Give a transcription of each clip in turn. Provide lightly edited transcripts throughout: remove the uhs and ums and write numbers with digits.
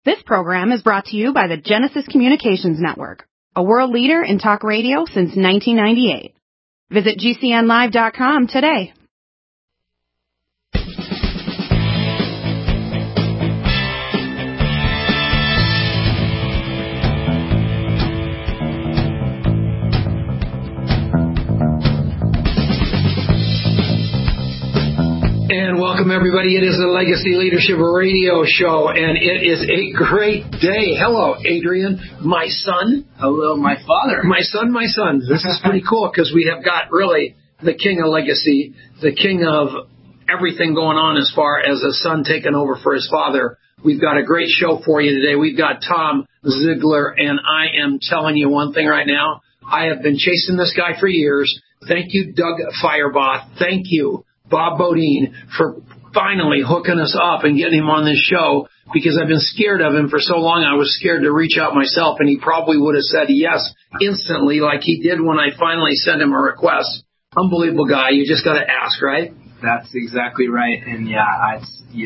This program is brought to you by the Genesis Communications Network, a world leader in talk radio since 1998. Visit GCNlive.com today. And welcome, everybody. It is the Legacy Leadership Radio Show, and it is a great day. Hello, Adrian, my son. Hello, my father. My son. This is pretty cool because we have got really the king of legacy, the king of everything going on as far as a son taking over for his father. We've got a great show for you today. We've got Tom Ziglar, and I am telling you one thing right now. I have been chasing this guy for years. Thank you, Doug Firebaugh. Thank you, Bob Bodine, for finally hooking us up and getting him on this show, because I've been scared of him for so long. I was scared to reach out myself, and he probably would have said yes instantly like he did when I finally sent him a request. Unbelievable guy. You just got to ask, right? That's exactly right. And yeah,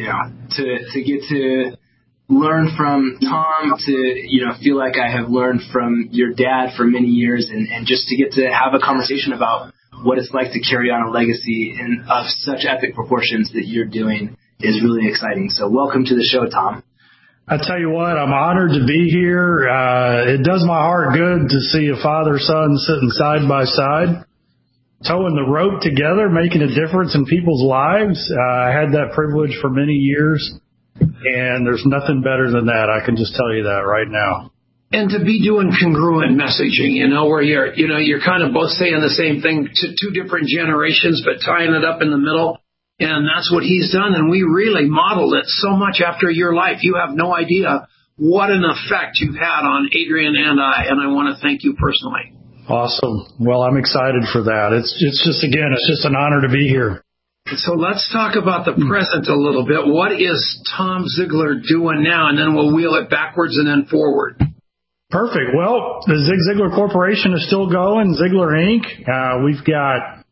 to get to learn from Tom, to feel like I have learned from your dad for many years, and just to get to have a conversation about what it's like to carry on a legacy of such epic proportions that you're doing is really exciting. So welcome to the show, Tom. I tell you what, I'm honored to be here. It does my heart good to see a father-son sitting side by side, towing the rope together, making a difference in people's lives. I had that privilege for many years, and there's nothing better than that. I can just tell you that right now. And to be doing congruent messaging, where you're kind of both saying the same thing to two different generations, but tying it up in the middle. And that's what he's done. And we really modeled it so much after your life. You have no idea what an effect you've had on Adrian and I. And I want to thank you personally. Awesome. Well, I'm excited for that. It's just an honor to be here. So let's talk about the present a little bit. What is Tom Ziglar doing now? And then we'll wheel it backwards and then forward. Perfect. Well, the Zig Ziglar Corporation is still going, Ziglar Inc. We've got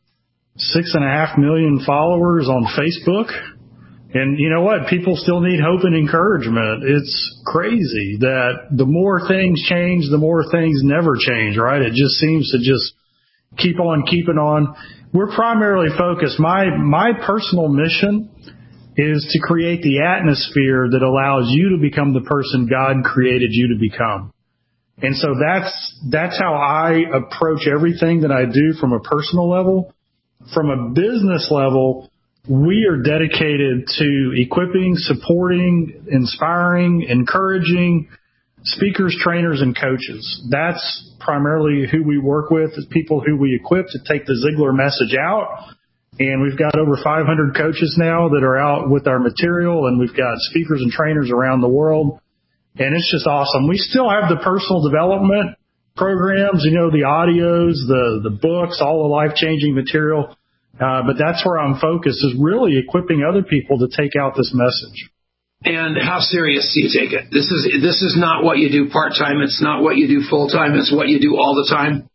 6.5 million followers on Facebook. And you know what? People still need hope and encouragement. It's crazy that the more things change, the more things never change, right? It just seems to just keep on keeping on. We're primarily focused. My personal mission is to create the atmosphere that allows you to become the person God created you to become. And so that's how I approach everything that I do from a personal level. From a business level, we are dedicated to equipping, supporting, inspiring, encouraging speakers, trainers, and coaches. That's primarily who we work with, is people who we equip to take the Ziglar message out. And we've got over 500 coaches now that are out with our material, and we've got speakers and trainers around the world. And it's just awesome. We still have the personal development programs, the audios, the books, all the life-changing material. But that's where I'm focused, is really equipping other people to take out this message. And how serious do you take it? This is not what you do part-time. It's not what you do full-time. It's what you do all the time.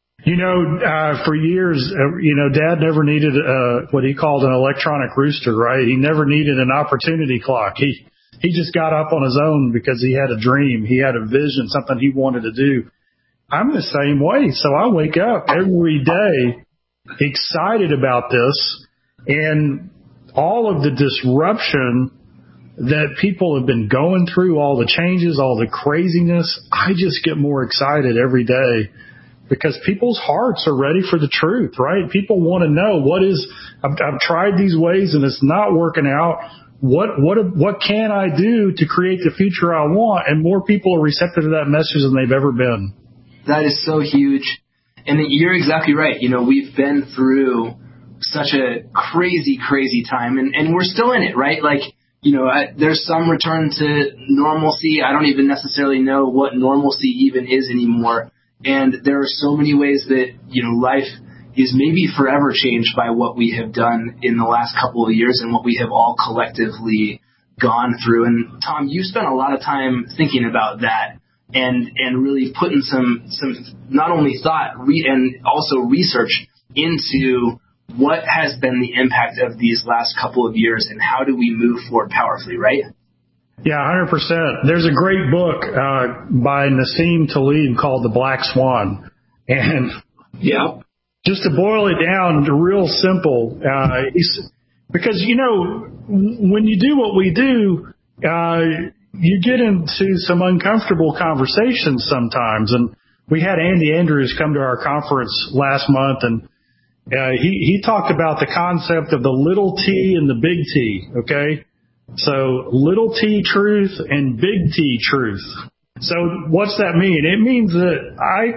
For years, Dad never needed what he called an electronic rooster, right? He never needed an opportunity clock. He just got up on his own because he had a dream. He had a vision, something he wanted to do. I'm the same way. So I wake up every day excited about this, and all of the disruption that people have been going through, all the changes, all the craziness, I just get more excited every day because people's hearts are ready for the truth, right? People want to know I've tried these ways and it's not working out. What can I do to create the future I want? And more people are receptive to that message than they've ever been. That is so huge. And you're exactly right. We've been through such a crazy, crazy time, and we're still in it, right? There's some return to normalcy. I don't even necessarily know what normalcy even is anymore. And there are so many ways that, life is maybe forever changed by what we have done in the last couple of years and what we have all collectively gone through. And Tom, you spent a lot of time thinking about that and really putting some not only thought and also research into what has been the impact of these last couple of years and how do we move forward powerfully, right? Yeah, 100%. There's a great book by Nassim Taleb called The Black Swan. And just to boil it down to real simple, because, when you do what we do, you get into some uncomfortable conversations sometimes. And we had Andy Andrews come to our conference last month, and he talked about the concept of the little T and the big T, okay? So little T truth and big T truth. So what's that mean? It means that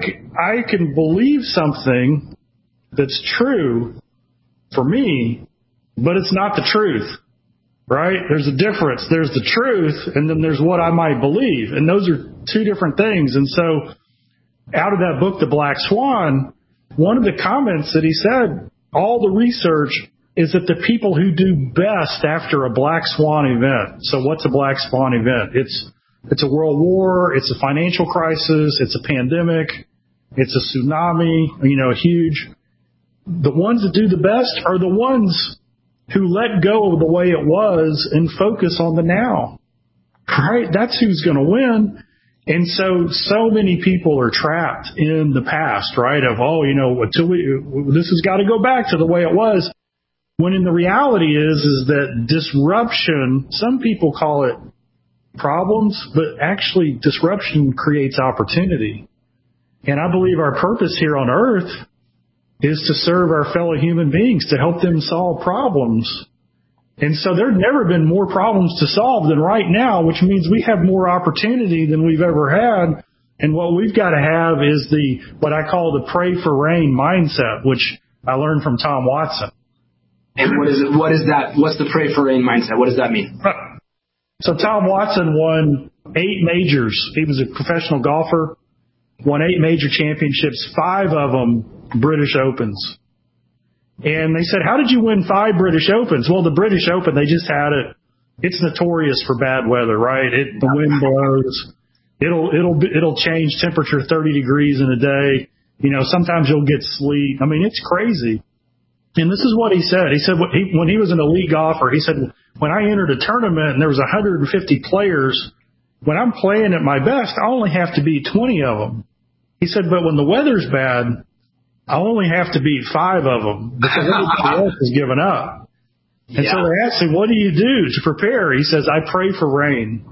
I can believe something that's true for me, but it's not the truth, right? There's a difference. There's the truth, and then there's what I might believe. And those are two different things. And so out of that book, The Black Swan, one of the comments that he said, all the research is that the people who do best after a black swan event. So what's a black swan event? It's a world war. It's a financial crisis. It's a pandemic. It's a tsunami, huge. The ones that do the best are the ones who let go of the way it was and focus on the now, right? That's who's going to win. And so many people are trapped in the past, right? Of, this has got to go back to the way it was. When in the reality is that disruption, some people call it problems, but actually disruption creates opportunity. And I believe our purpose here on earth is to serve our fellow human beings, to help them solve problems. And so there's never been more problems to solve than right now, which means we have more opportunity than we've ever had. And what we've got to have is what I call the pray for rain mindset, which I learned from Tom Watson. And what is that? What's the pray for rain mindset? What does that mean? So Tom Watson won 8 majors. He was a professional golfer, won 8 major championships, 5 of them British Opens. And they said, how did you win 5 British Opens? Well, the British Open, they just had it. It's notorious for bad weather, right? The wind blows. It'll change temperature 30 degrees in a day. Sometimes you'll get sleet. I mean, it's crazy. And this is what he said. He said when he was an elite golfer, he said, when I entered a tournament and there was 150 players, when I'm playing at my best, I only have to beat 20 of them. He said, but when the weather's bad, I only have to beat 5 of them because everybody else has given up. And so they asked him, what do you do to prepare? He says, I pray for rain.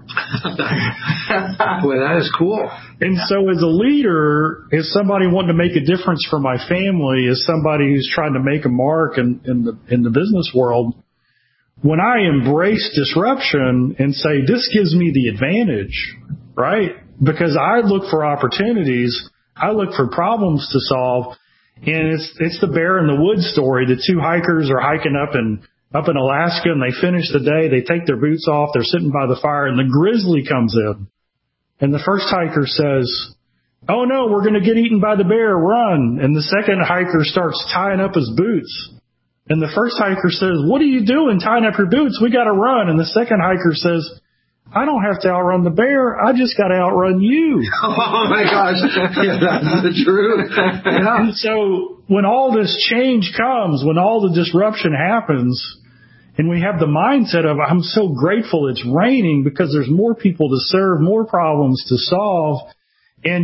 Boy, that is cool. And so as a leader, as somebody wanting to make a difference for my family, as somebody who's trying to make a mark in the business world, when I embrace disruption and say, this gives me the advantage, right? Because I look for opportunities, I look for problems to solve, and it's the bear in the woods story. The 2 hikers are hiking up in Alaska, and they finish the day. They take their boots off. They're sitting by the fire, and the grizzly comes in. And the first hiker says, oh, no, we're going to get eaten by the bear. Run. And the second hiker starts tying up his boots. And the first hiker says, what are you doing tying up your boots? We got to run. And the second hiker says, I don't have to outrun the bear. I just got to outrun you. Oh, my gosh. Yeah, that's the truth. Yeah. And so when all this change comes, when all the disruption happens, and we have the mindset of, I'm so grateful it's raining because there's more people to serve, more problems to solve. And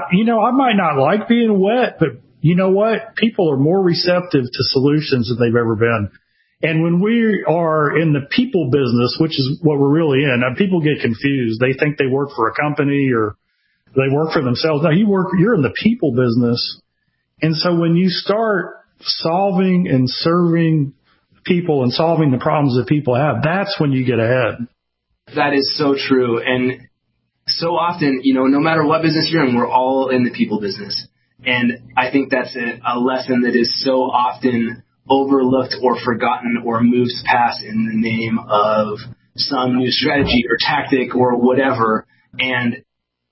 I might not like being wet, but you know what? People are more receptive to solutions than they've ever been. And when we are in the people business, which is what we're really in, people get confused. They think they work for a company or they work for themselves. No, you're in the people business. And so when you start solving and serving people and solving the problems that people have, that's when you get ahead. That is so true. And so often, no matter what business you're in, we're all in the people business. And I think that's a lesson that is so often overlooked or forgotten or moves past in the name of some new strategy or tactic or whatever. And,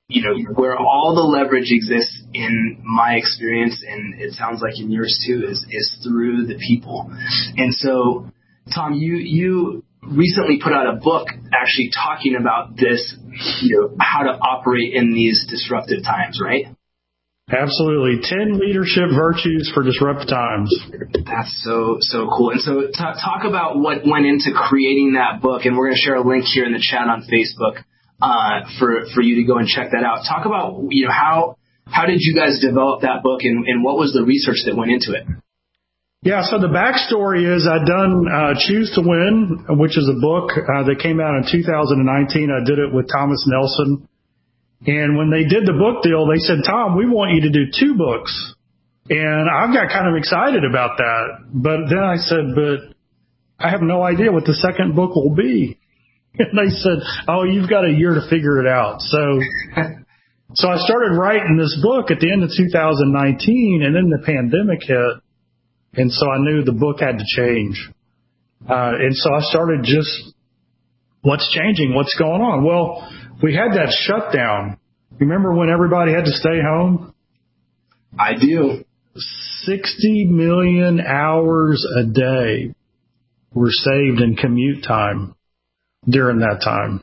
where all the leverage exists in my experience, and it sounds like in yours too, is through the people. And so, Tom, you recently put out a book actually talking about this, how to operate in these disruptive times, right? Absolutely. 10 leadership virtues for disruptive times. That's so cool. And so talk about what went into creating that book. And we're going to share a link here in the chat on Facebook for you to go and check that out. Talk about, how did you guys develop that book and what was the research that went into it? Yeah, so the backstory is I'd done Choose to Win, which is a book that came out in 2019. I did it with Thomas Nelson. And when they did the book deal, they said, Tom, we want you to do 2 books. And I got kind of excited about that. But then I said, but I have no idea what the second book will be. And they said, oh, you've got a year to figure it out. So I started writing this book at the end of 2019, and then the pandemic hit. And so I knew the book had to change. And so I started just, what's changing? What's going on? Well, we had that shutdown. Remember when everybody had to stay home? I do. 60 million hours a day were saved in commute time during that time.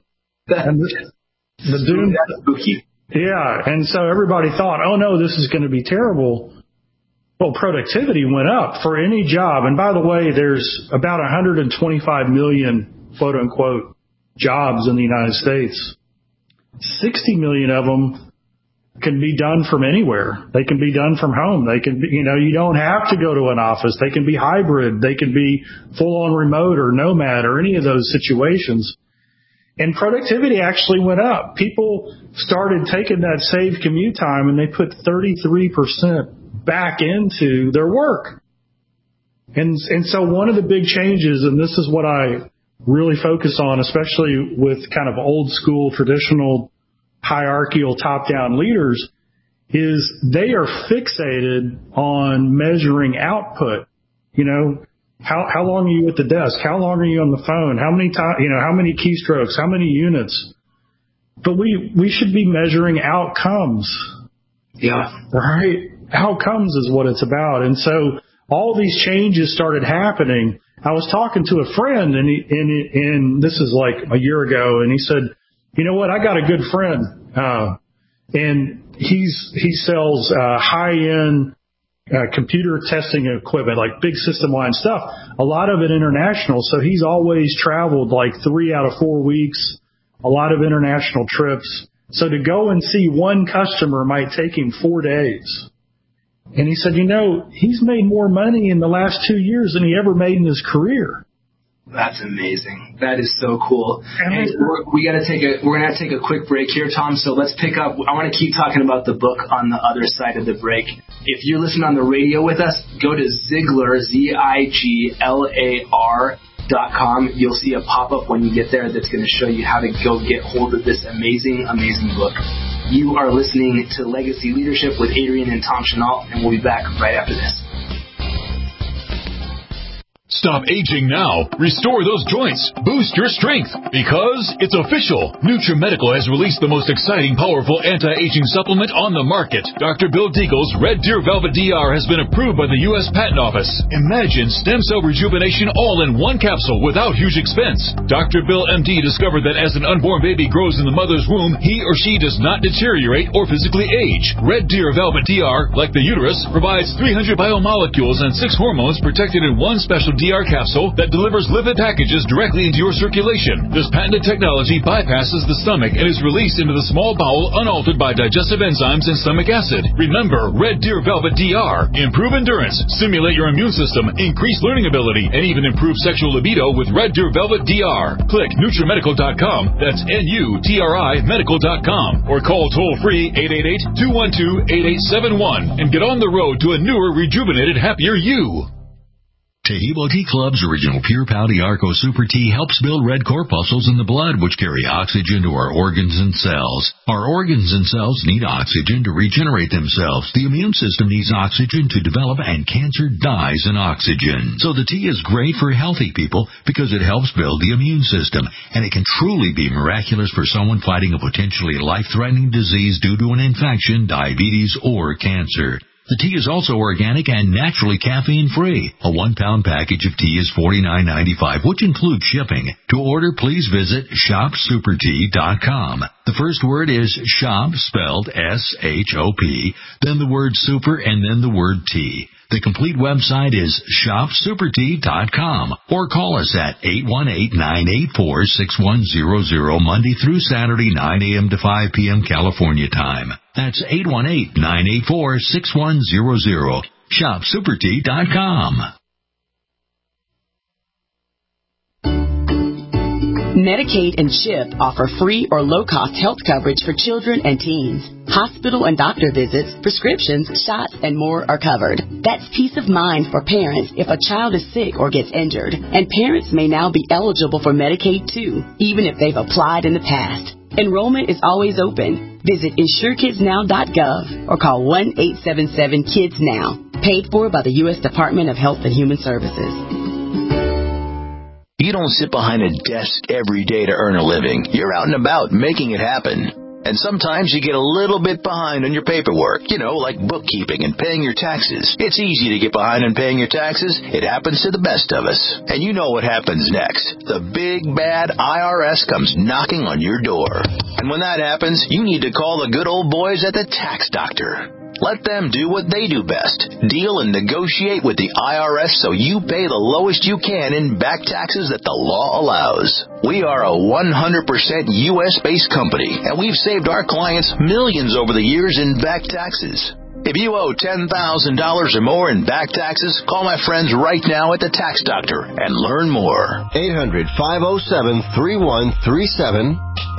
That's spooky. Yeah, and so everybody thought, oh no, this is going to be terrible. Well, productivity went up for any job. And by the way, there's about 125 million, quote unquote, jobs in the United States. 60 million of them can be done from anywhere. They can be done from home. They can be, you don't have to go to an office. They can be hybrid. They can be full on remote or nomad or any of those situations. And productivity actually went up. People started taking that saved commute time and they put 33% back into their work. And so one of the big changes, and this is what I really focus on, especially with kind of old school, traditional, hierarchical, top-down leaders, is they are fixated on measuring output. How long are you at the desk? How long are you on the phone? How many how many keystrokes? How many units? But we should be measuring outcomes. Yeah. Right? Outcomes is what it's about. And so all these changes started happening. I was talking to a friend, and this is like a year ago, and he said, you know what, I got a good friend, and he sells high-end computer testing equipment, like big system-wide stuff, a lot of it international, so he's always traveled like 3 out of 4 weeks, a lot of international trips. So to go and see one customer might take him 4 days. And he said, he's made more money in the last 2 years than he ever made in his career. That's amazing. That is so cool. Hey, we're gonna take a quick break here, Tom. So let's pick up. I want to keep talking about the book on the other side of the break. If you're listening on the radio with us, go to Ziglar, ZIGLAR.com. You'll see a pop-up when you get there that's going to show you how to go get hold of this amazing, amazing book. You are listening to Legacy Leadership with Adrian and Tom Chenault, and we'll be back right after this. Stop aging now. Restore those joints. Boost your strength. Because it's official. NutriMedical has released the most exciting, powerful anti-aging supplement on the market. Dr. Bill Deagle's Red Deer Velvet DR has been approved by the U.S. Patent Office. Imagine stem cell rejuvenation all in one capsule without huge expense. Dr. Bill MD discovered that as an unborn baby grows in the mother's womb, he or she does not deteriorate or physically age. Red Deer Velvet DR, like the uterus, provides 300 biomolecules and 6 hormones protected in one special DR capsule that delivers lipid packages directly into your circulation. This patented technology bypasses the stomach and is released into the small bowel unaltered by digestive enzymes and stomach acid. Remember, Red Deer Velvet DR. Improve endurance, stimulate your immune system, increase learning ability, and even improve sexual libido with Red Deer Velvet DR. Click NutriMedical.com, that's NUTRI Medical.com, or call toll-free 888-212-8871 and get on the road to a newer, rejuvenated, happier you. Taheebo Tea Club's original Pure Pau Arco Super Tea helps build red corpuscles in the blood, which carry oxygen to our organs and cells. Our organs and cells need oxygen to regenerate themselves. The immune system needs oxygen to develop, and cancer dies in oxygen. So the tea is great for healthy people because it helps build the immune system, and it can truly be miraculous for someone fighting a potentially life-threatening disease due to an infection, diabetes, or cancer. The tea is also organic and naturally caffeine-free. A 1-pound package of tea is $49.95, which includes shipping. To order, please visit shopsupertea.com. The first word is shop, spelled S-H-O-P, then the word super, and then the word tea. The complete website is shopsupertea.com, or call us at 818-984-6100 Monday through Saturday, 9 a.m. to 5 p.m. California time. That's 818-984-6100. shopsupertea.com. Medicaid and CHIP offer free or low-cost health coverage for children and teens. Hospital and doctor visits, prescriptions, shots, and more are covered. That's peace of mind for parents if a child is sick or gets injured. And parents may now be eligible for Medicaid, too, even if they've applied in the past. Enrollment is always open. Visit InsureKidsNow.gov or call 1-877-KIDS-NOW. Paid for by the U.S. Department of Health and Human Services. You don't sit behind a desk every day to earn a living. You're out and about making it happen. And sometimes you get a little bit behind on your paperwork, like bookkeeping and paying your taxes. It's easy to get behind on paying your taxes. It happens to the best of us. And you know what happens next. The big, bad IRS comes knocking on your door. And when that happens, you need to call the good old boys at the Tax Doctor. Let them do what they do best. Deal and negotiate with the IRS so you pay the lowest you can in back taxes that the law allows. We are a 100% U.S.-based company, and we've saved our clients millions over the years in back taxes. If you owe $10,000 or more in back taxes, call my friends right now at the Tax Doctor and learn more. 800-507-3137.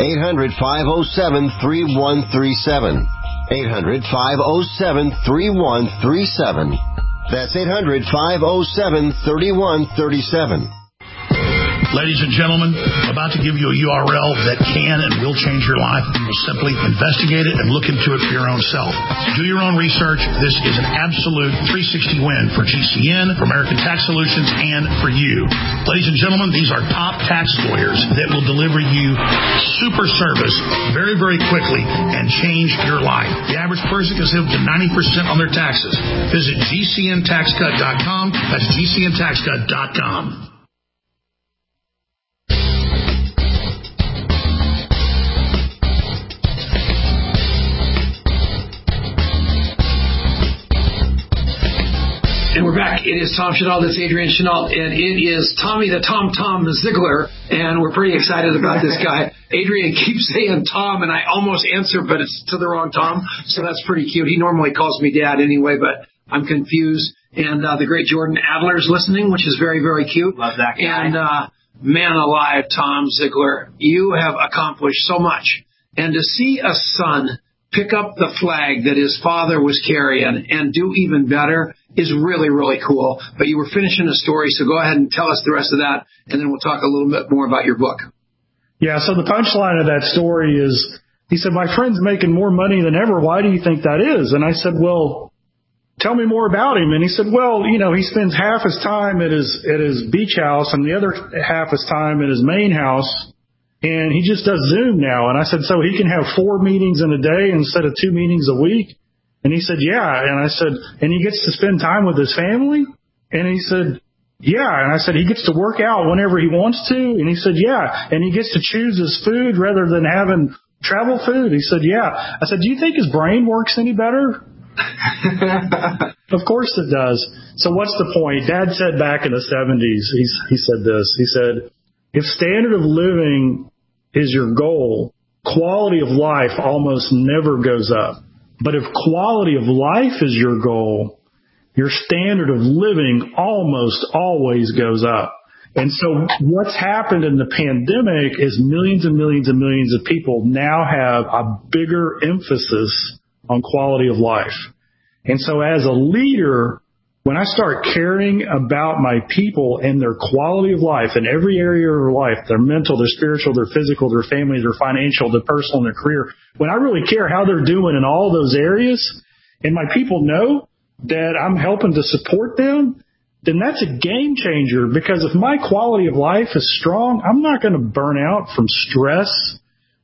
800-507-3137. 800-507-3137. That's 800-507-3137. Ladies and gentlemen, I'm about to give you a URL that can and will change your life. You will simply investigate it and look into it for your own self. Do your own research. This is an absolute 360 win for GCN, for American Tax Solutions, and for you. Ladies and gentlemen, these are top tax lawyers that will deliver you super service very, very quickly and change your life. The average person can save up to 90% on their taxes. Visit GCNTaxCut.com. That's GCNTaxCut.com. And we're back. It is Tom Chenault. That's Adrian Chenault. And it is Tommy the Tom Ziegler. And we're pretty excited about this guy. Adrian keeps saying Tom, and I almost answer, but it's to the wrong Tom. So that's pretty cute. He normally calls me Dad anyway, but I'm confused. And the great Jordan Adler's listening, which is very, very cute. Love that guy. And man alive, Tom Ziegler, you have accomplished so much. And to see a son pick up the flag that his father was carrying and do even better is really, really cool. But you were finishing a story, so go ahead and tell us the rest of that, and then we'll talk a little bit more about your book. Yeah, so the punchline of that story is, he said, my friend's making more money than ever. Why do you think that is? And I said, well, tell me more about him. And he said, well, he spends half his time at his beach house and the other half his time at his main house. And he just does Zoom now. And I said, so he can have 4 meetings in a day instead of 2 meetings a week? And he said, yeah. And I said, and he gets to spend time with his family? And he said, yeah. And I said, he gets to work out whenever he wants to? And he said, yeah. And he gets to choose his food rather than having travel food? He said, yeah. I said, do you think his brain works any better? Of course it does. So what's the point? Dad said back in the 70s, he said this. He said, if standard of living is your goal, quality of life almost never goes up. But if quality of life is your goal, your standard of living almost always goes up. And so what's happened in the pandemic is millions and millions and millions of people now have a bigger emphasis on quality of life. And so as a leader, when I start caring about my people and their quality of life in every area of their life, their mental, their spiritual, their physical, their family, their financial, their personal, and their career, when I really care how they're doing in all those areas, and my people know that I'm helping to support them, then that's a game changer. Because if my quality of life is strong, I'm not going to burn out from stress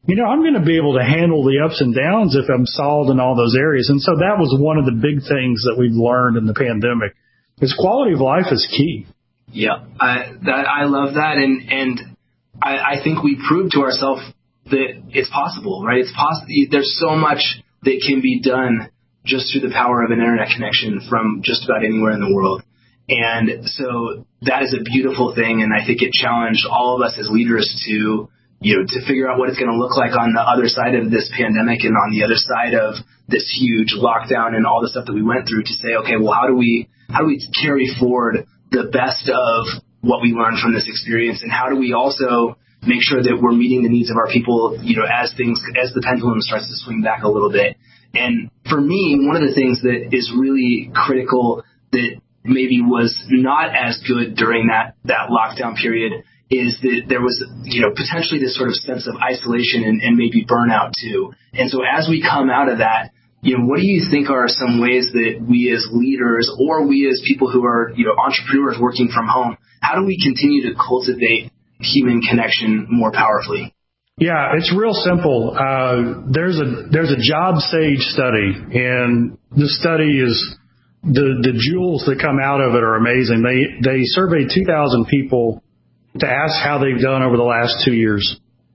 I'm going to be able to handle the ups and downs if I'm solid in all those areas. And so that was one of the big things that we've learned in the pandemic is quality of life is key. Yeah, I love that. And I think we proved to ourselves that it's possible, right? It's possible. There's so much that can be done just through the power of an internet connection from just about anywhere in the world. And so that is a beautiful thing. And I think it challenged all of us as leaders to figure out what it's going to look like on the other side of this pandemic and on the other side of this huge lockdown and all the stuff that we went through to say, okay, well, how do we carry forward the best of what we learned from this experience? And how do we also make sure that we're meeting the needs of our people, as the pendulum starts to swing back a little bit? And for me, one of the things that is really critical that maybe was not as good during that lockdown period is that there was, potentially this sort of sense of isolation and maybe burnout too. And so as we come out of that, what do you think are some ways that we as leaders or we as people who are, entrepreneurs working from home, how do we continue to cultivate human connection more powerfully? Yeah, it's real simple. There's a JobSage study, and the study is the jewels that come out of it are amazing. They surveyed 2,000 people to ask how they've done over the last 2 years.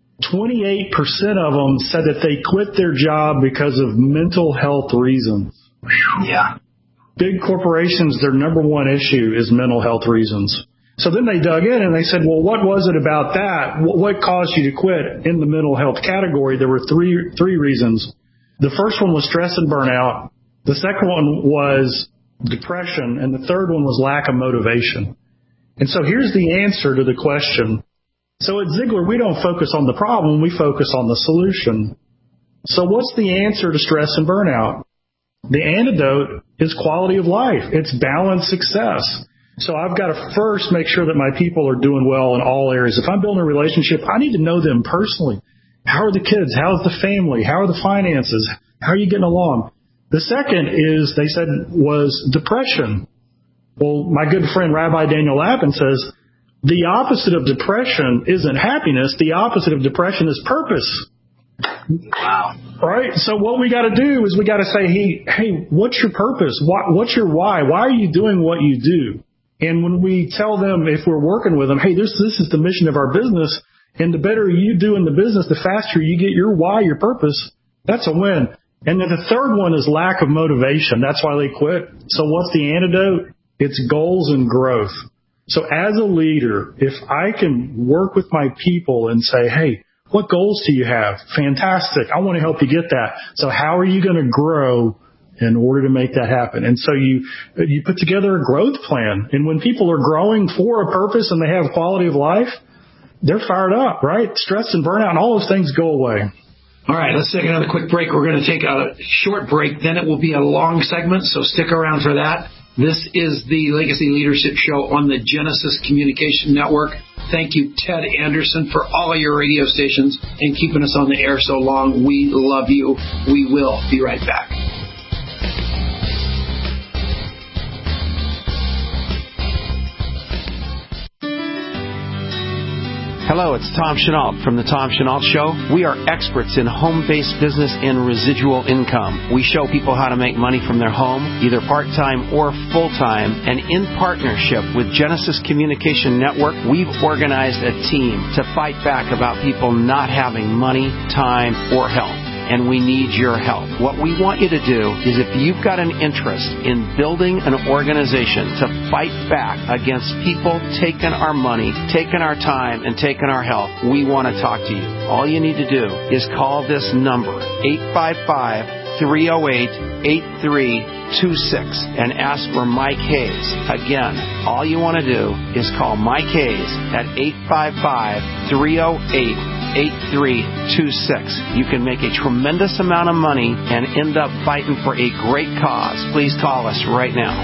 28% of them said that they quit their job because of mental health reasons. Yeah. Big corporations, their number one issue is mental health reasons. So then they dug in and they said, well, what was it about that? What caused you to quit? In the mental health category, there were three reasons. The first one was stress and burnout. The second one was depression. And the third one was lack of motivation. And so here's the answer to the question. So at Ziglar, we don't focus on the problem, we focus on the solution. So what's the answer to stress and burnout? The antidote is quality of life. It's balanced success. So I've got to first make sure that my people are doing well in all areas. If I'm building a relationship, I need to know them personally. How are the kids? How's the family? How are the finances? How are you getting along? The second is, they said, was depression. Well, my good friend Rabbi Daniel Lapin says, the opposite of depression isn't happiness. The opposite of depression is purpose. Wow. Right? So what we got to do is we got to say, hey, what's your purpose? What's your why? Why are you doing what you do? And when we tell them, if we're working with them, hey, this is the mission of our business, and the better you do in the business, the faster you get your why, your purpose, that's a win. And then the third one is lack of motivation. That's why they quit. So what's the antidote? It's goals and growth. So as a leader, if I can work with my people and say, hey, what goals do you have? Fantastic. I want to help you get that. So how are you going to grow in order to make that happen? And so you put together a growth plan. And when people are growing for a purpose and they have quality of life, they're fired up, right? Stress and burnout and all those things go away. All right, let's take another quick break. We're going to take a short break. Then it will be a long segment, so stick around for that. This is the Legacy Leadership Show on the Genesis Communication Network. Thank you, Ted Anderson, for all of your radio stations and keeping us on the air so long. We love you. We will be right back. Hello, it's Tom Chenault from The Tom Chenault Show. We are experts in home-based business and residual income. We show people how to make money from their home, either part-time or full-time. And in partnership with Genesis Communication Network, we've organized a team to fight back about people not having money, time, or health. And we need your help. What we want you to do is, if you've got an interest in building an organization to fight back against people taking our money, taking our time, and taking our health, we want to talk to you. All you need to do is call this number, 855-308-8326, and ask for Mike Hayes. Again, all you want to do is call Mike Hayes at 855-308-8326. You can make a tremendous amount of money and end up fighting for a great cause. Please call us right now.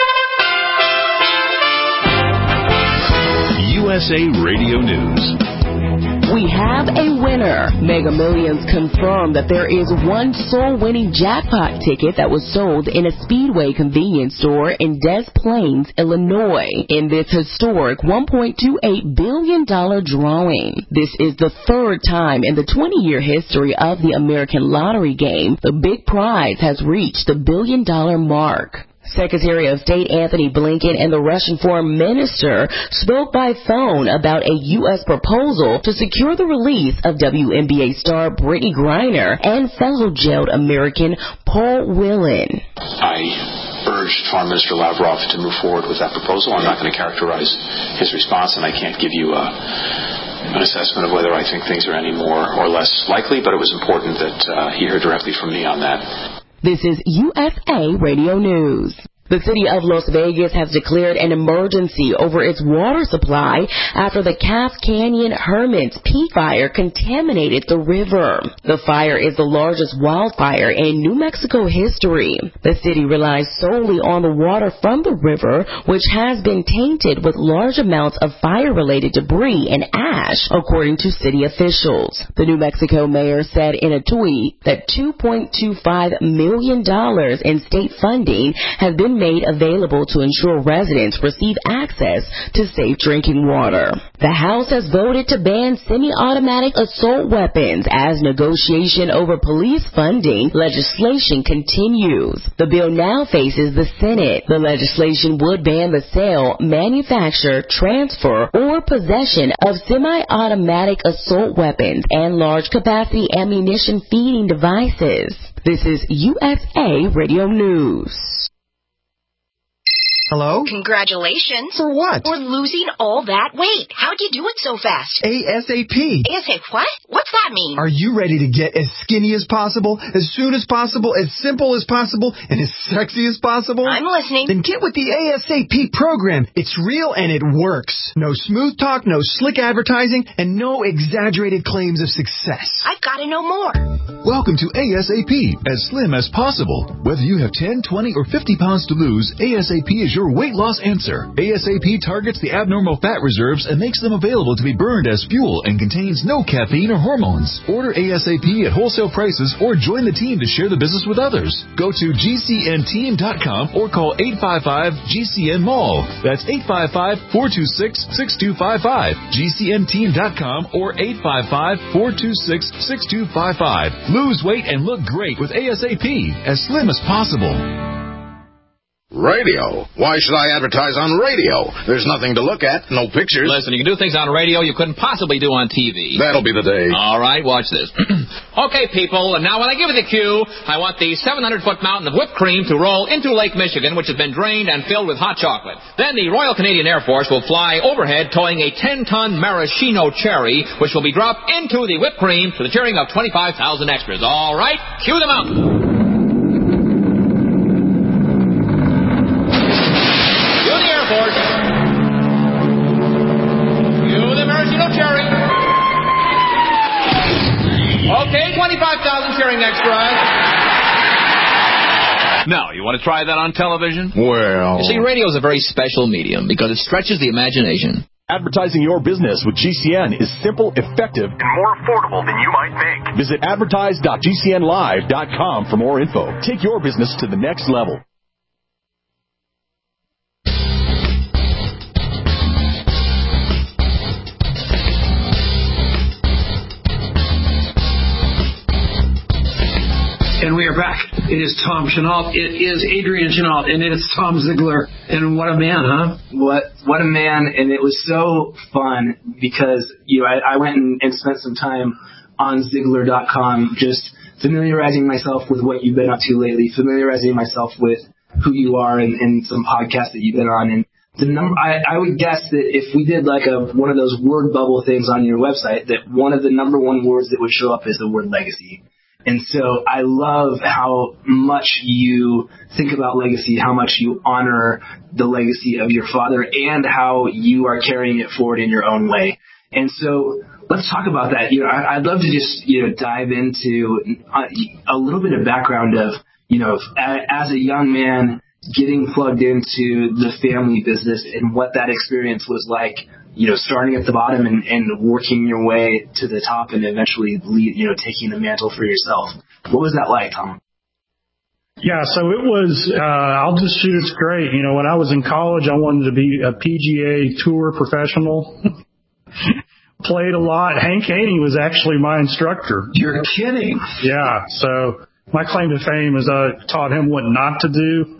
USA Radio News. We have a winner. Mega Millions confirmed that there is one soul-winning jackpot ticket that was sold in a Speedway convenience store in Des Plaines, Illinois, in this historic $1.28 billion drawing. This is the third time in the 20-year history of the American lottery game the big prize has reached the $1 billion mark. Secretary of State Anthony Blinken and the Russian foreign minister spoke by phone about a U.S. proposal to secure the release of WNBA star Brittany Griner and fellow jailed American Paul Whelan. I urged Foreign Minister Lavrov to move forward with that proposal. I'm not going to characterize his response, and I can't give you an assessment of whether I think things are any more or less likely, but it was important that he heard directly from me on that. This is USA Radio News. The city of Las Vegas has declared an emergency over its water supply after the Cass Canyon Hermits peat fire contaminated the river. The fire is the largest wildfire in New Mexico history. The city relies solely on the water from the river, which has been tainted with large amounts of fire-related debris and ash, according to city officials. The New Mexico mayor said in a tweet that $2.25 million in state funding has been made available to ensure residents receive access to safe drinking water. The House has voted to ban semi-automatic assault weapons as negotiation over police funding legislation continues. The bill now faces the Senate. The legislation would ban the sale, manufacture, transfer, or possession of semi-automatic assault weapons and large-capacity ammunition feeding devices. This is USA Radio News. Hello? Congratulations. For what? For losing all that weight. How'd you do it so fast? ASAP. ASAP what? What's that mean? Are you ready to get as skinny as possible, as soon as possible, as simple as possible, and as sexy as possible? I'm listening. Then get with the ASAP program. It's real and it works. No smooth talk, no slick advertising, and no exaggerated claims of success. I've got to know more. Welcome to ASAP, as slim as possible. Whether you have 10, 20, or 50 pounds to lose, ASAP is your weight loss answer. ASAP targets the abnormal fat reserves and makes them available to be burned as fuel and contains no caffeine or hormones. Order ASAP at wholesale prices or join the team to share the business with others. Go to GCNteam.com or call 855-GCN-MALL. That's 855-426-6255. GCNteam.com or 855-426-6255. Lose weight and look great with ASAP, as slim as possible. Radio? Why should I advertise on radio? There's nothing to look at, no pictures. Listen, you can do things on radio you couldn't possibly do on TV. That'll be the day. All right, watch this. Okay, people, and now when I give you the cue, I want the 700-foot mountain of whipped cream to roll into Lake Michigan, which has been drained and filled with hot chocolate. Then the Royal Canadian Air Force will fly overhead towing a 10-ton maraschino cherry, which will be dropped into the whipped cream to the cheering of 25,000 extras. All right, cue the mountain. Okay, 25,000 cheering extras. Now, you want to try that on television? Well... You see, radio is a very special medium because it stretches the imagination. Advertising your business with GCN is simple, effective, and more affordable than you might think. Visit advertise.gcnlive.com for more info. Take your business to the next level. And we are back. It is Tom Chenault. It is Adrian Chenault. And it's Tom Ziegler. And what a man, huh? What a man. And it was so fun because, I went and spent some time on Ziegler.com just familiarizing myself with what you've been up to lately, familiarizing myself with who you are and some podcasts that you've been on. And the number, I would guess that if we did like one of those word bubble things on your website, that one of the number one words that would show up is the word legacy. And so I love how much you think about legacy, how much you honor the legacy of your father, and how you are carrying it forward in your own way. And so let's talk about that. I'd love to just, dive into a little bit of background of, as a young man getting plugged into the family business and what that experience was like starting at the bottom and working your way to the top and eventually taking the mantle for yourself. What was that like, Tom? Yeah, so it was, I'll just shoot it straight. When I was in college, I wanted to be a PGA Tour professional. Played a lot. Hank Haney was actually my instructor. You're kidding. Yeah, so my claim to fame is I taught him what not to do.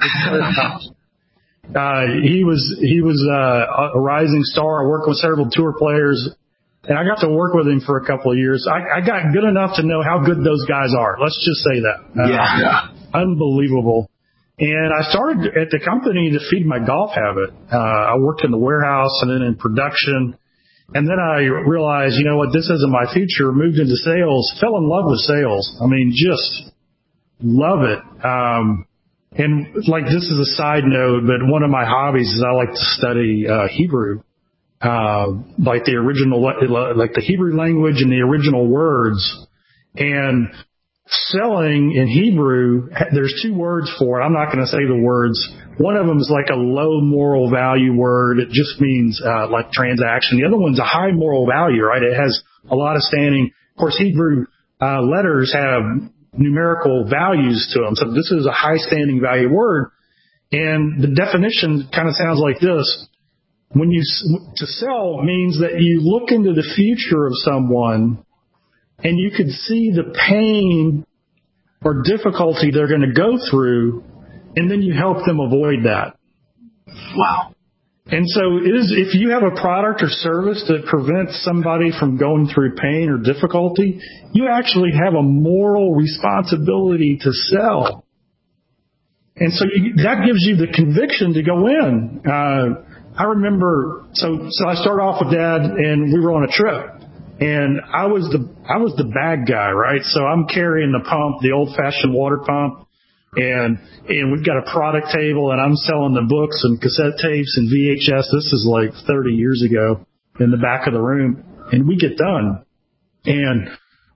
He was a rising star. I worked with several tour players, and I got to work with him for a couple of years. I got good enough to know how good those guys are. Let's just say that. Unbelievable. And I started at the company to feed my golf habit. I worked in the warehouse and then in production. And then I realized, this isn't my future, moved into sales, fell in love with sales. I mean, just love it. And this is a side note, but one of my hobbies is I like to study Hebrew, like the original, like the Hebrew language and the original words. And selling in Hebrew, there's two words for it. I'm not going to say the words. One of them is like a low moral value word. It just means like transaction. The other one's a high moral value, right? It has a lot of standing. Of course, Hebrew letters have numerical values to them. So this is a high standing value word. And the definition kind of sounds like this. To sell means that you look into the future of someone and you could see the pain or difficulty they're going to go through, and then you help them avoid that. Wow. And so if you have a product or service that prevents somebody from going through pain or difficulty, you actually have a moral responsibility to sell. And so that gives you the conviction to go in. I remember, so I started off with Dad, and we were on a trip. And I was the bag guy, right? So I'm carrying the pump, the old-fashioned water pump, and we've got a product table, and I'm selling the books and cassette tapes and VHS. This is like 30 years ago in the back of the room, and we get done, and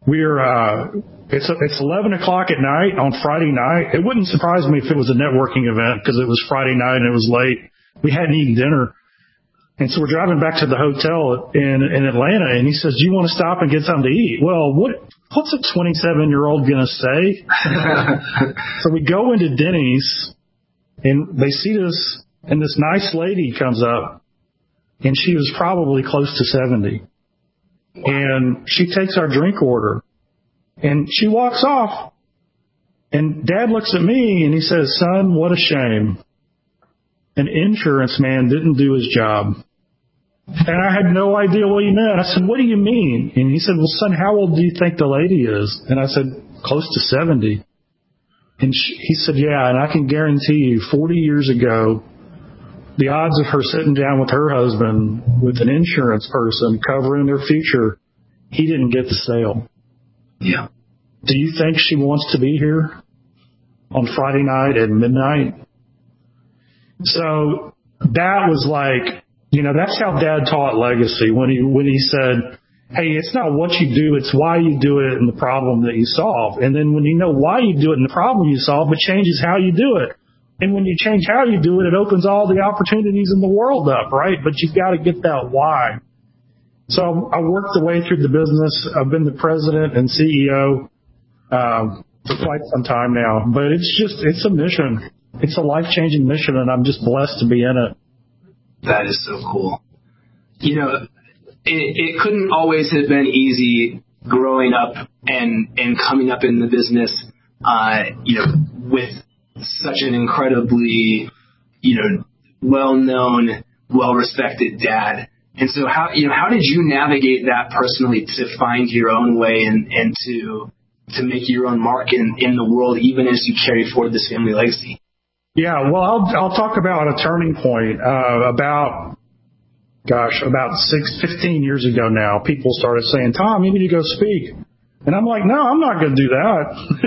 it's 11 o'clock at night on Friday night. It wouldn't surprise me if it was a networking event because it was Friday night and it was late. We hadn't eaten dinner. And so we're driving back to the hotel in Atlanta, and he says, "Do you want to stop and get something to eat?" Well, what's a 27-year-old going to say? So we go into Denny's, and they see us, and this nice lady comes up, and she was probably close to 70. And she takes our drink order, and she walks off. And Dad looks at me, and he says, "Son, what a shame. An insurance man didn't do his job." And I had no idea what he meant. I said, "What do you mean?" And he said, "Well, son, how old do you think the lady is?" And I said, "Close to 70. And he said, "Yeah, and I can guarantee you 40 years ago, the odds of her sitting down with her husband with an insurance person covering their future, he didn't get the sale." Yeah. Do you think she wants to be here on Friday night at midnight? So that was like, that's how Dad taught legacy when he said, "Hey, it's not what you do, it's why you do it and the problem that you solve. And then when you know why you do it and the problem you solve, it changes how you do it. And when you change how you do it, it opens all the opportunities in the world up, right? But you've got to get that why." So I worked the way through the business. I've been the president and CEO for quite some time now. But it's a mission. It's a life-changing mission, and I'm just blessed to be in it. That is so cool. It couldn't always have been easy growing up and coming up in the business, with such an incredibly, well-known, well-respected dad. And so how did you navigate that personally to find your own way and to make your own mark in the world, even as you carry forward this family legacy? Yeah, well, I'll talk about a turning point. About 15 years ago now, people started saying, "Tom, you need to go speak." And I'm like, "No, I'm not going to do that."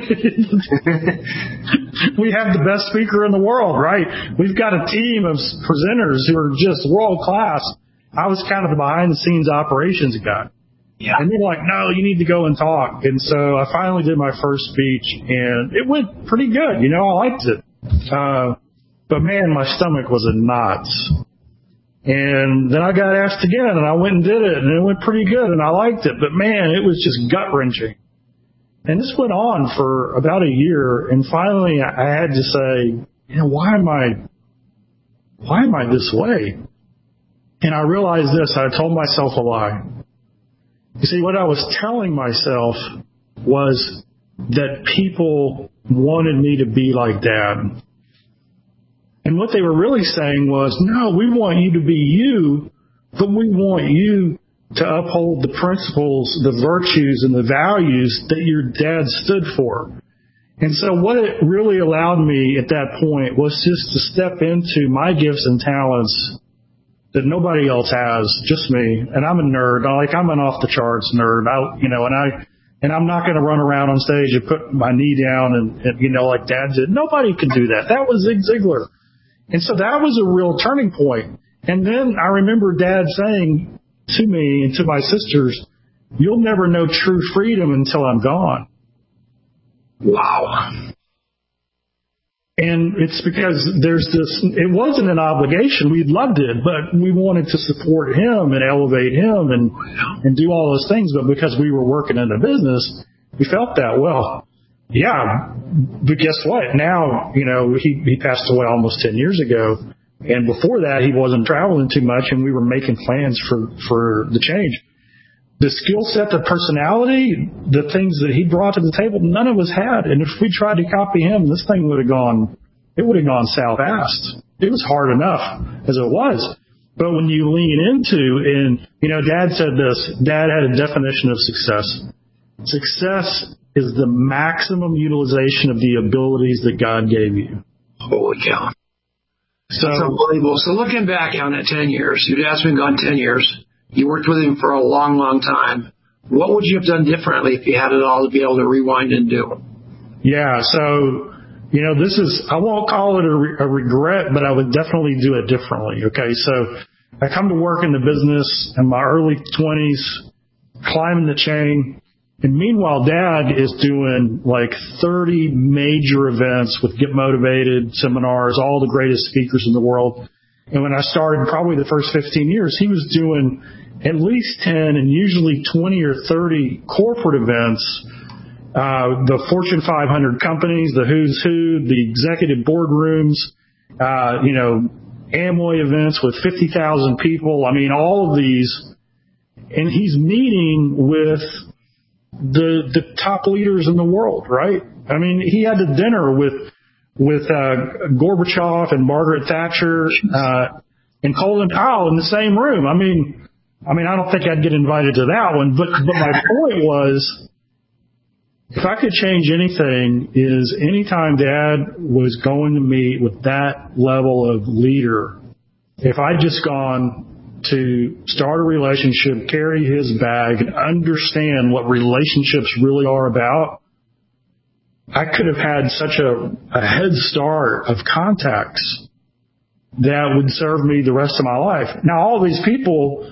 We have the best speaker in the world, right? We've got a team of presenters who are just world class. I was kind of the behind the scenes operations guy. Yeah. And they're like, "No, you need to go and talk." And so I finally did my first speech, and it went pretty good. I liked it. But man, my stomach was in knots. And then I got asked again, and I went and did it, and it went pretty good, and I liked it. But, man, it was just gut-wrenching. And this went on for about a year, and finally I had to say, why am I this way? And I realized this. I told myself a lie. You see, what I was telling myself was that people wanted me to be like Dad. And what they were really saying was, no, we want you to be you, but we want you to uphold the principles, the virtues, and the values that your dad stood for. And so what it really allowed me at that point was just to step into my gifts and talents that nobody else has, just me. And I'm a nerd. I'm an off-the-charts nerd. And I'm not going to run around on stage and put my knee down and like Dad did. Nobody could do that. That was Zig Ziglar. And so that was a real turning point. And then I remember Dad saying to me and to my sisters, you'll never know true freedom until I'm gone. Wow. And it's because it wasn't an obligation. We loved it, but we wanted to support him and elevate him and do all those things. But because we were working in the business, we felt that, well, yeah, but guess what? Now, he passed away almost 10 years ago. And before that, he wasn't traveling too much, and we were making plans for the change. The skill set, the personality, the things that he brought to the table, none of us had. And if we tried to copy him, this thing would have gone south fast. It was hard enough as it was. But when you lean into, Dad said this, Dad had a definition of success. Success is the maximum utilization of the abilities that God gave you. Holy cow. That's unbelievable. So looking back on it 10 years, your dad's been gone 10 years. You worked with him for a long, long time. What would you have done differently if you had it all to be able to rewind and do? Yeah, so, I won't call it a regret, but I would definitely do it differently. Okay, so I come to work in the business in my early 20s, climbing the chain. And meanwhile, Dad is doing 30 major events with Get Motivated seminars, all the greatest speakers in the world. And when I started, probably the first 15 years, he was doing at least 10 and usually 20 or 30 corporate events, the Fortune 500 companies, the who's who, the executive boardrooms, Amway events with 50,000 people. I mean, all of these. And he's meeting with the top leaders in the world, right? I mean, he had a dinner with Gorbachev and Margaret Thatcher and Colin Powell in the same room. I mean, I don't think I'd get invited to that one, but my point was, if I could change anything, is anytime Dad was going to meet with that level of leader, if I'd just gone to start a relationship, carry his bag, and understand what relationships really are about, I could have had such a head start of contacts that would serve me the rest of my life. Now, all these people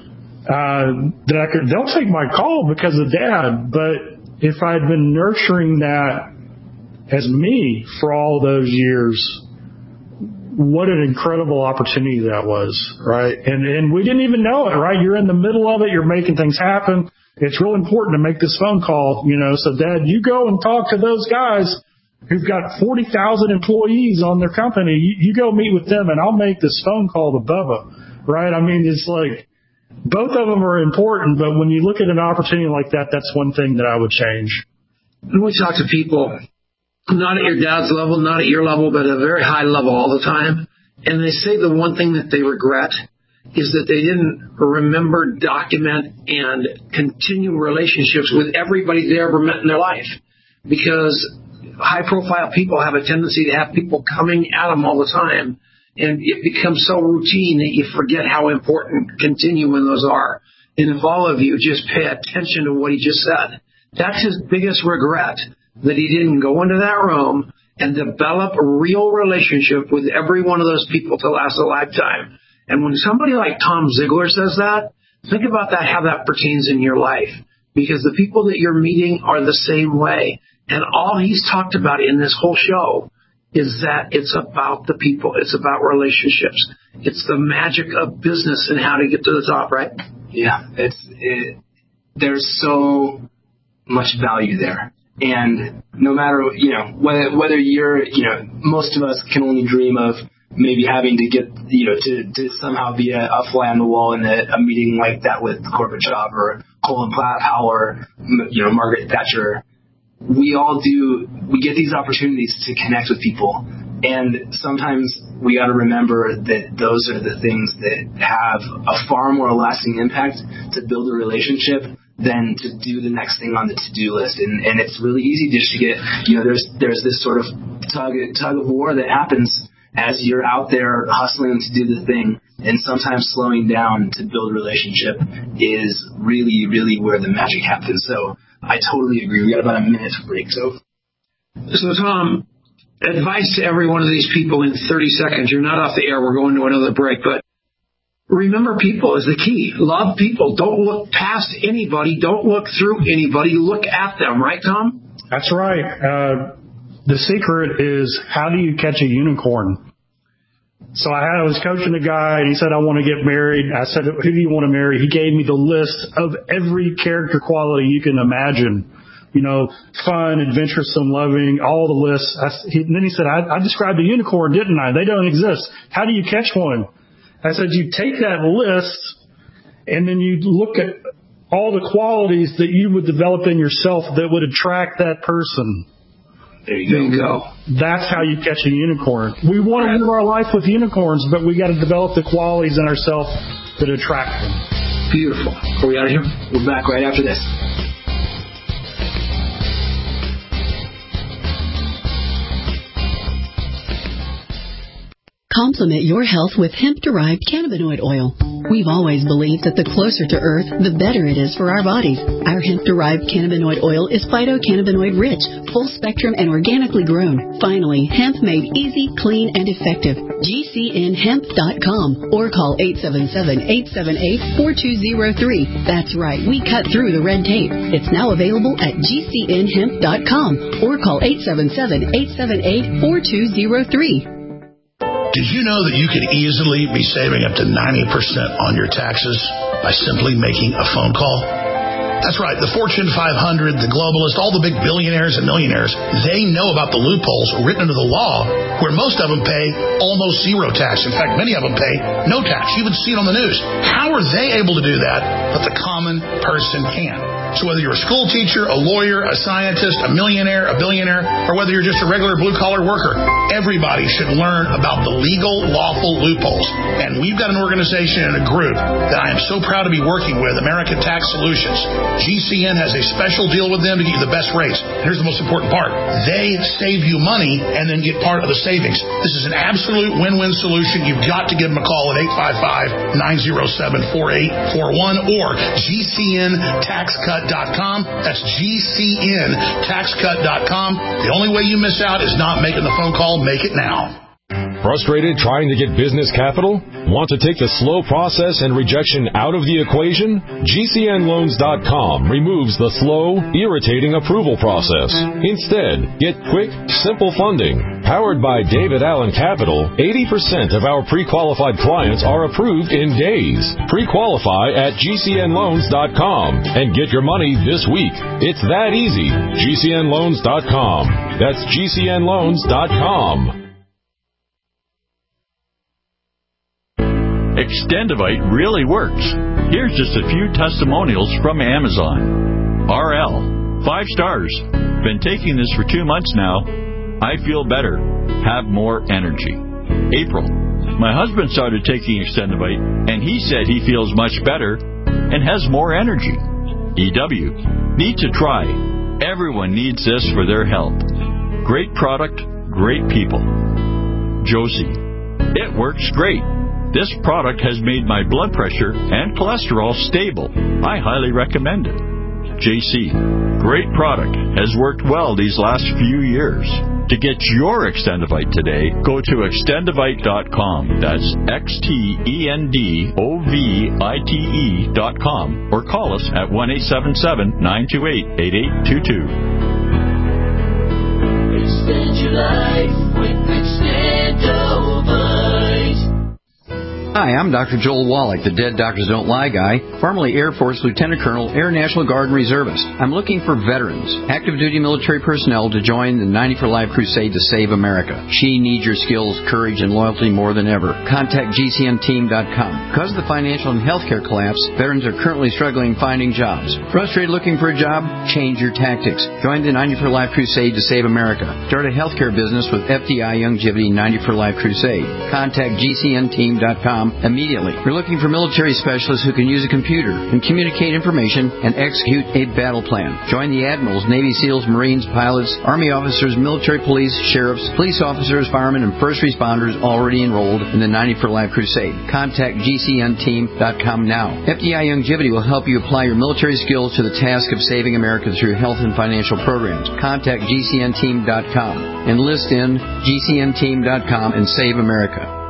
they'll take my call because of Dad, but if I'd been nurturing that as me for all those years, what an incredible opportunity that was, right? And we didn't even know it, right? You're in the middle of it. You're making things happen. It's real important to make this phone call, So, Dad, you go and talk to those guys who've got 40,000 employees on their company. You go meet with them, and I'll make this phone call to Bubba, right? I mean, it's both of them are important, but when you look at an opportunity like that, that's one thing that I would change. When we talk to people, not at your dad's level, not at your level, but at a very high level all the time. And they say the one thing that they regret is that they didn't remember, document, and continue relationships with everybody they ever met in their life. Because high-profile people have a tendency to have people coming at them all the time. And it becomes so routine that you forget how important continuing those are. And if all of you just pay attention to what he just said, that's his biggest regret, that he didn't go into that room and develop a real relationship with every one of those people to last a lifetime. And when somebody like Tom Ziglar says that, think about that, how that pertains in your life. Because the people that you're meeting are the same way. And all he's talked about in this whole show is that it's about the people. It's about relationships. It's the magic of business and how to get to the top, right? Yeah, there's so much value there. And no matter, whether you're, most of us can only dream of maybe having to get, to somehow be a fly on the wall in a meeting like that with Gorbachev or Colin Powell or, Margaret Thatcher. We get these opportunities to connect with people. And sometimes we got to remember that those are the things that have a far more lasting impact to build a relationship than to do the next thing on the to-do list. And it's really easy just to get, there's this sort of tug of war that happens as you're out there hustling to do the thing. And sometimes slowing down to build a relationship is really, really where the magic happens. So I totally agree. We got about a minute to break. So Tom, advice to every one of these people in 30 seconds. You're not off the air. We're going to another break. But remember, people is the key. Love people. Don't look past anybody. Don't look through anybody. Look at them. Right, Tom? That's right. The secret is, how do you catch a unicorn? So I was coaching a guy, and he said, I want to get married. I said, who do you want to marry? He gave me the list of every character quality you can imagine. Fun, adventuresome, loving, all the lists. Then he said, I described a unicorn, didn't I? They don't exist. How do you catch one? I said, you take that list, and then you look at all the qualities that you would develop in yourself that would attract that person. There you go. That's how you catch a unicorn. We want to live our life with unicorns, but we got to develop the qualities in ourselves that attract them. Beautiful. Are we out of here? We're back right after this. Complement your health with hemp-derived cannabinoid oil. We've always believed that the closer to Earth, the better it is for our bodies. Our hemp-derived cannabinoid oil is phytocannabinoid rich, full spectrum, and organically grown. Finally, hemp made easy, clean, and effective. GCNhemp.com or call 877-878-4203. That's right, we cut through the red tape. It's now available at GCNhemp.com or call 877-878-4203. Did you know that you could easily be saving up to 90% on your taxes by simply making a phone call? That's right. The Fortune 500, the globalists, all the big billionaires and millionaires, they know about the loopholes written into the law where most of them pay almost zero tax. In fact, many of them pay no tax. You would see it on the news. How are they able to do that, but the common person can? So whether you're a school teacher, a lawyer, a scientist, a millionaire, a billionaire, or whether you're just a regular blue-collar worker, everybody should learn about the legal, lawful loopholes. And we've got an organization and a group that I am so proud to be working with, American Tax Solutions. GCN has a special deal with them to get you the best rates. Here's the most important part. They save you money and then get part of the savings. This is an absolute win-win solution. You've got to give them a call at 855-907-4841 or GCNTaxCut.com. That's GCNTaxCut.com. The only way you miss out is not making the phone call. Make it now. Frustrated trying to get business capital? Want to take the slow process and rejection out of the equation? GCNloans.com removes the slow, irritating approval process. Instead, get quick, simple funding. Powered by David Allen Capital, 80% of our pre-qualified clients are approved in days. Pre-qualify at GCNloans.com and get your money this week. It's that easy. GCNloans.com. That's GCNloans.com. Extendivite really works. Here's just a few testimonials from Amazon. RL, 5 stars. Been taking this for 2 months now. I feel better. Have more energy. April, my husband started taking Extendivite, and he said he feels much better and has more energy. EW, need to try. Everyone needs this for their health. Great product, great people. Josie, it works great. This product has made my blood pressure and cholesterol stable. I highly recommend it. JC, great product. Has worked well these last few years. To get your Extendivite today, go to Extendivite.com. That's XTENDOVITE.com or call us at 1-877-928-8822. Extend your life with Extendovite. Hi, I'm Dr. Joel Wallach, the Dead Doctors Don't Lie guy, formerly Air Force Lieutenant Colonel, Air National Guard Reservist. I'm looking for veterans, active duty military personnel to join the 90 for Life crusade to save America. She needs your skills, courage, and loyalty more than ever. Contact GCNteam.com. Because of the financial and healthcare collapse, veterans are currently struggling finding jobs. Frustrated looking for a job? Change your tactics. Join the 90 for Life crusade to save America. Start a healthcare business with FDI Longevity 90 for Life crusade. Contact GCNteam.com immediately. We're looking for military specialists who can use a computer and communicate information and execute a battle plan. Join the admirals, Navy SEALs, Marines, pilots, Army officers, military police, sheriffs, police officers, firemen, and first responders already enrolled in the 90 for Life crusade. Contact GCNteam.com now. FDI Longevity will help you apply your military skills to the task of saving America through health and financial programs. Contact GCNteam.com. Enlist in GCNteam.com and save America.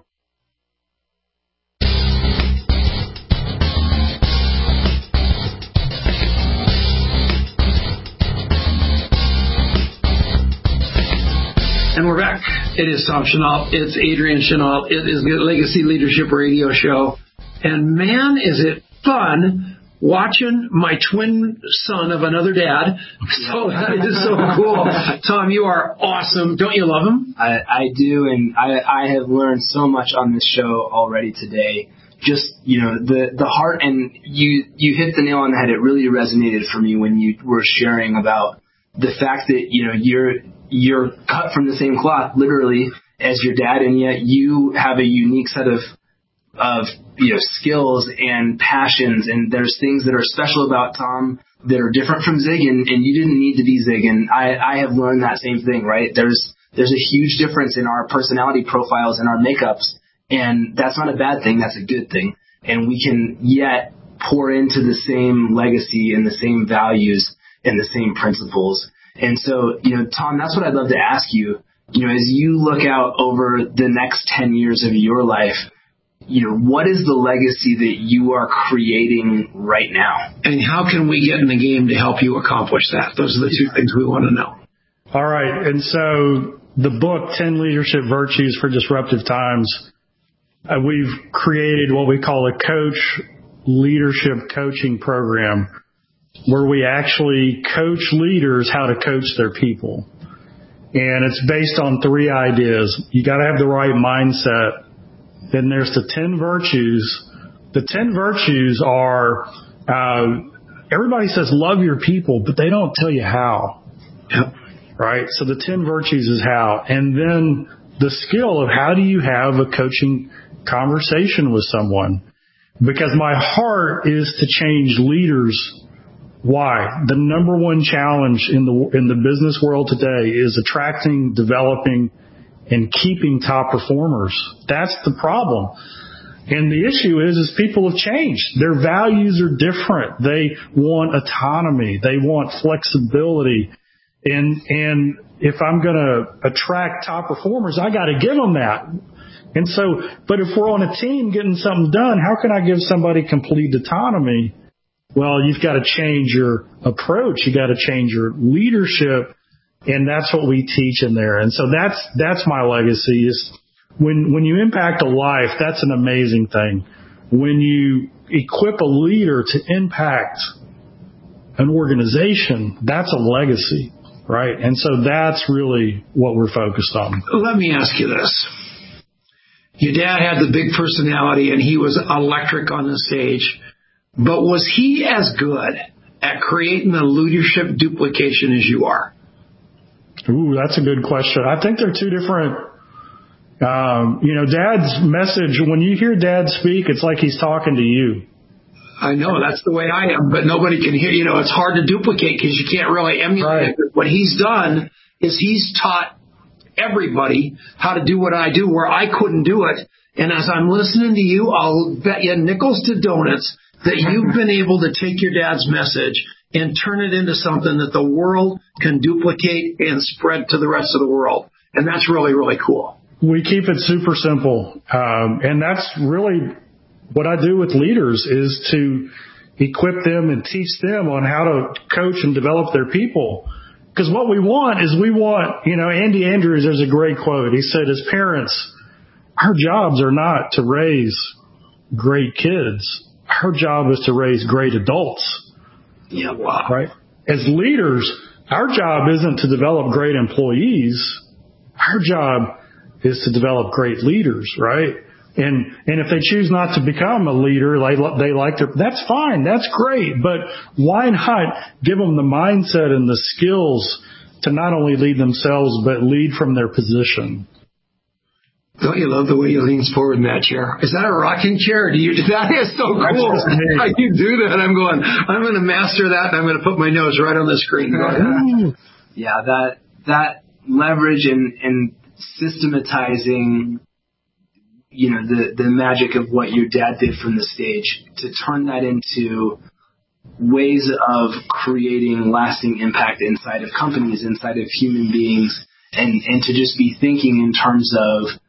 And we're back. It is Tom Chenault. It's Adrian Chenault. It is the Legacy Leadership Radio Show. And man, is it fun watching my twin son of another dad. So that is so cool. Tom, you are awesome. Don't you love him? I do, and I have learned so much on this show already today. Just, the heart, and you hit the nail on the head. It really resonated for me when you were sharing about the fact that, you're cut from the same cloth, literally, as your dad, and yet you have a unique set of skills and passions, and there's things that are special about Tom that are different from Zig, and you didn't need to be Zig, and I have learned that same thing, right? There's a huge difference in our personality profiles and our makeups, and that's not a bad thing, that's a good thing, and we can yet pour into the same legacy and the same values and the same principles. And so, Tom, that's what I'd love to ask you. As you look out over the next 10 years of your life, what is the legacy that you are creating right now? And how can we get in the game to help you accomplish that? Those are the two things we want to know. All right. And so the book, 10 Leadership Virtues for Disruptive Times, we've created what we call a coach leadership coaching program, where we actually coach leaders how to coach their people. And it's based on 3 ideas. You got to have the right mindset. Then there's the 10 virtues. The 10 virtues are, everybody says love your people, but they don't tell you how. Yep. Right? So the 10 virtues is how. And then the skill of how do you have a coaching conversation with someone? Because my heart is to change leaders. Why? The number one challenge in the business world today is attracting, developing, and keeping top performers. That's the problem. And the issue is people have changed. Their values are different. They want autonomy. They want flexibility. And if I'm going to attract top performers, I got to give them that. And so, but if we're on a team getting something done, how can I give somebody complete autonomy? Well, you've got to change your approach. You got to change your leadership, and that's what we teach in there. And so that's my legacy. Is when you impact a life, that's an amazing thing. When you equip a leader to impact an organization, that's a legacy, right? And so that's really what we're focused on. Let me ask you this. Your dad had the big personality, and he was electric on the stage. But was he as good at creating the leadership duplication as you are? Ooh, that's a good question. I think they're two different. Dad's message, when you hear Dad speak, it's like he's talking to you. I know, that's the way I am, but nobody can hear. It's hard to duplicate because you can't really emulate it. What he's done is he's taught everybody how to do what I do where I couldn't do it. And as I'm listening to you, I'll bet you nickels to donuts that you've been able to take your dad's message and turn it into something that the world can duplicate and spread to the rest of the world. And that's really, really cool. We keep it super simple. And that's really what I do with leaders, is to equip them and teach them on how to coach and develop their people. Because what we want, Andy Andrews, there's a great quote. He said, as parents, our jobs are not to raise great kids. Our job is to raise great adults. Yeah, wow. Right? As leaders, our job isn't to develop great employees. Our job is to develop great leaders, right? And if they choose not to become a leader, that's fine. That's great. But why not give them the mindset and the skills to not only lead themselves, but lead from their position? Don't you love the way he leans forward in that chair? Is that a rocking chair? That is so cool. How you do that? I'm going to master that, and I'm going to put my nose right on the screen. Yeah, that leverage and systematizing, the magic of what your dad did from the stage, to turn that into ways of creating lasting impact inside of companies, inside of human beings, and to just be thinking in terms of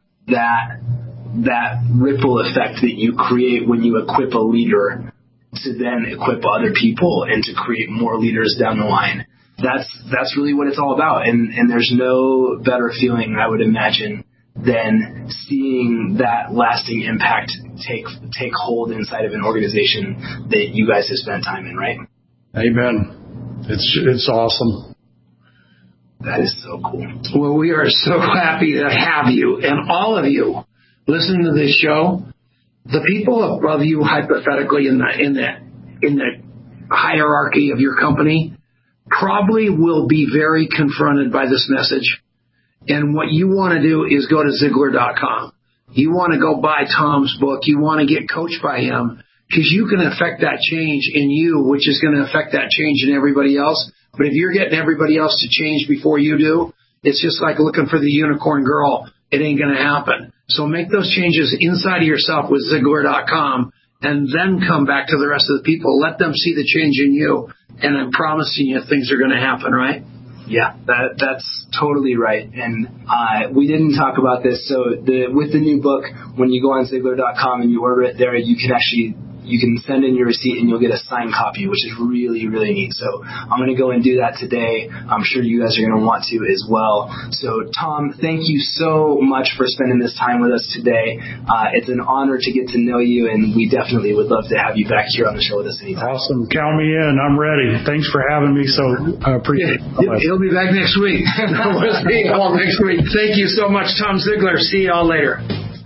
that ripple effect that you create when you equip a leader to then equip other people and to create more leaders down the line. That's really what it's all about. And there's no better feeling, I would imagine, than seeing that lasting impact take hold inside of an organization that you guys have spent time in, right? Amen. It's awesome. That is so cool. Well, we are so happy to have you and all of you listening to this show. The people above you, hypothetically, in the hierarchy of your company, probably will be very confronted by this message. And what you want to do is go to Ziglar.com. You want to go buy Tom's book. You want to get coached by him, because you can affect that change in you, which is going to affect that change in everybody else. But if you're getting everybody else to change before you do, it's just like looking for the unicorn girl. It ain't going to happen. So make those changes inside of yourself with Ziglar.com, and then come back to the rest of the people. Let them see the change in you, and I'm promising you things are going to happen, right? Yeah, that's totally right. And we didn't talk about this. So with the new book, when you go on Ziglar.com and you order it there, you can send in your receipt and you'll get a signed copy, which is really, really neat. So I'm going to go and do that today. I'm sure you guys are going to want to as well. So Tom, thank you so much for spending this time with us today. It's an honor to get to know you, and we definitely would love to have you back here on the show with us anytime. Awesome. Count me in. I'm ready. Thanks for having me. So I appreciate it. He'll be back next week. We'll see you all next week. Thank you so much, Tom Ziglar. See you all later.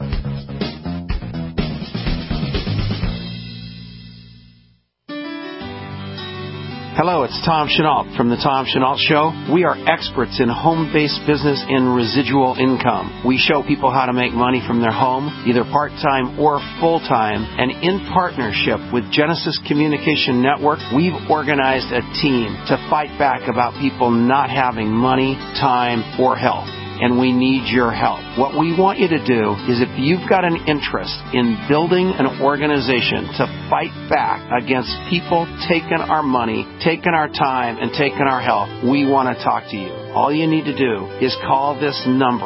Hello, it's Tom Chenault from The Tom Chenault Show. We are experts in home-based business and residual income. We show people how to make money from their home, either part-time or full-time. And in partnership with Genesis Communication Network, we've organized a team to fight back about people not having money, time, or health. And we need your help. What we want you to do is, if you've got an interest in building an organization to fight back against people taking our money, taking our time, and taking our health, we want to talk to you. All you need to do is call this number,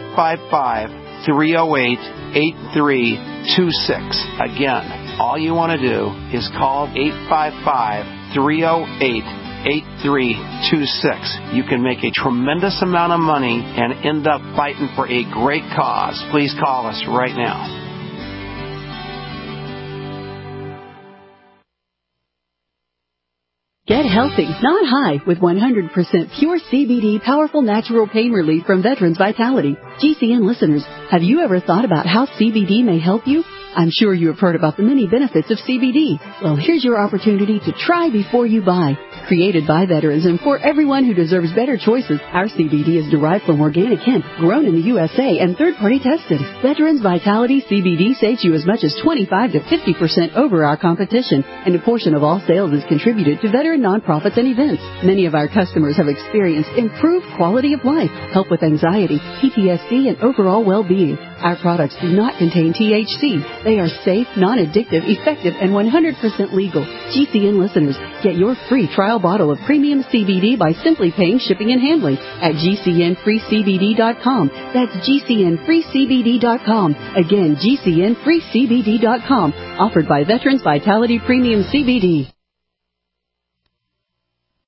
855-308-8326. Again, all you want to do is call 855-308-8326. You can make a tremendous amount of money and end up fighting for a great cause. Please call us right now. Get healthy, not high, with 100% pure CBD powerful natural pain relief from Veterans Vitality. GCN listeners, have you ever thought about how CBD may help you? I'm sure you have heard about the many benefits of CBD. Well, here's your opportunity to try before you buy. Created by veterans and for everyone who deserves better choices, our CBD is derived from organic hemp, grown in the USA, and third-party tested. Veterans Vitality CBD saves you as much as 25 to 50% over our competition, and a portion of all sales is contributed to veteran nonprofits and events. Many of our customers have experienced improved quality of life, help with anxiety, PTSD, and overall well-being. Our products do not contain THC. They are safe, non-addictive, effective, and 100% legal. GCN listeners, get your free trial bottle of premium CBD by simply paying shipping and handling at GCNFreeCBD.com. That's GCNFreeCBD.com. Again, GCNFreeCBD.com. Offered by Veterans Vitality Premium CBD.